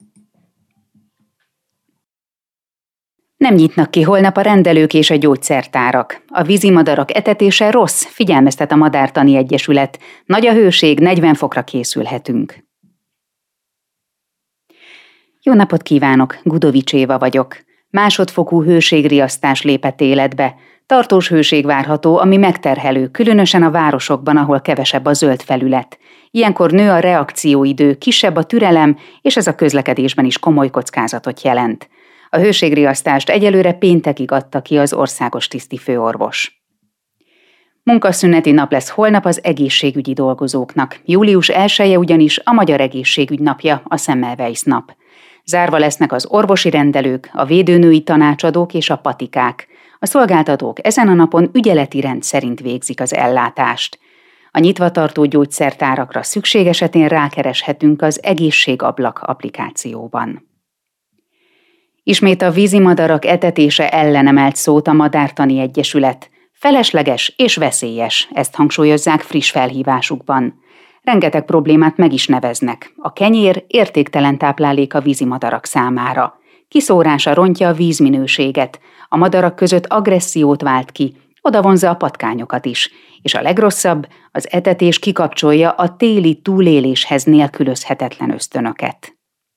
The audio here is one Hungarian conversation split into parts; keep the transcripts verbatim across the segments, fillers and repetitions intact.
Nem nyitnak ki holnap a rendelők és a gyógyszertárak. A vízimadarak etetése rossz, figyelmeztet a Madártani Egyesület. Nagy a hőség, negyven fokra készülhetünk. Jó napot kívánok, Gudovics Éva vagyok. Másodfokú hőségriasztás lépett életbe. Tartós hőség várható, ami megterhelő, különösen a városokban, ahol kevesebb a zöld felület. Ilyenkor nő a reakcióidő, kisebb a türelem, és ez a közlekedésben is komoly kockázatot jelent. A hőségriasztást egyelőre péntekig adta ki az országos tisztifőorvos. Munkaszüneti nap lesz holnap az egészségügyi dolgozóknak. július elseje ugyanis a Magyar Egészségügy napja, a Semmelweis nap. Zárva lesznek az orvosi rendelők, a védőnői tanácsadók és a patikák. A szolgáltatók ezen a napon ügyeleti rend szerint végzik az ellátást. A nyitva tartó gyógyszertárakra szükség esetén rákereshetünk az Egészségablak applikációban. Ismét a vízimadarak etetése ellen emelt szót a Madártani Egyesület. Felesleges és veszélyes, ezt hangsúlyozzák friss felhívásukban. Rengeteg problémát meg is neveznek. A kenyér értéktelen táplálék a vízimadarak számára. Kiszórása rontja a vízminőséget, a madarak között agressziót vált ki, odavonzza a patkányokat is, és a legrosszabb, az etetés kikapcsolja a téli túléléshez nélkülözhetetlen ösztönöket.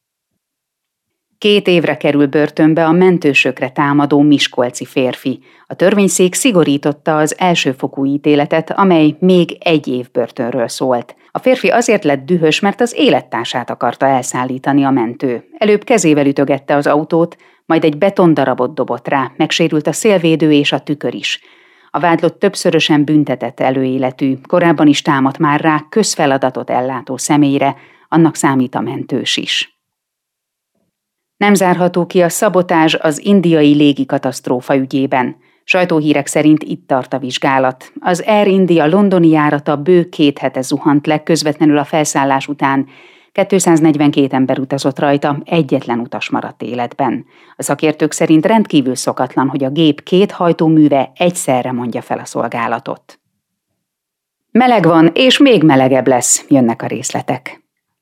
Két évre kerül börtönbe a mentősökre támadó miskolci férfi. A törvényszék szigorította az elsőfokú ítéletet, amely még egy év börtönről szólt. A férfi azért lett dühös, mert az élettársát akarta elszállítani a mentő. Előbb kezével ütögette az autót, majd egy betondarabot dobott rá, megsérült a szélvédő és a tükör is. A vádlott többszörösen büntetett előéletű, korábban is támadt már rá közfeladatot ellátó személyre, annak számít a mentős is. Nem zárható ki a szabotázs az indiai légikatasztrófa ügyében. Sajtóhírek szerint itt tart a vizsgálat. Az Air India londoni járata bő két hete zuhant le közvetlenül a felszállás után. kétszáznegyvenkét ember utazott rajta, egyetlen utas maradt életben. A szakértők szerint rendkívül szokatlan, hogy a gép két hajtóműve egyszerre mondja fel a szolgálatot. Meleg van, és még melegebb lesz, jönnek a részletek.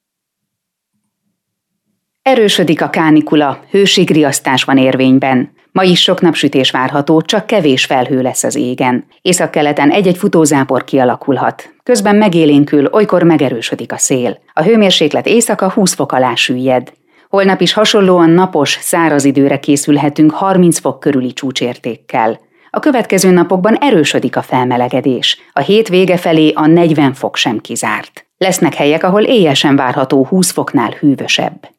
Erősödik a kánikula, hőségriasztás van érvényben. Ma is sok napsütés várható, csak kevés felhő lesz az égen. Északkeleten egy-egy futózápor kialakulhat. Közben megélénkül, olykor megerősödik a szél. A hőmérséklet éjszaka húsz fok alá süllyed. Holnap is hasonlóan napos, száraz időre készülhetünk harminc fok körüli csúcsértékkel. A következő napokban erősödik a felmelegedés. A hét vége felé a negyven fok sem kizárt. Lesznek helyek, ahol éjjel sem várható húsz foknál hűvösebb.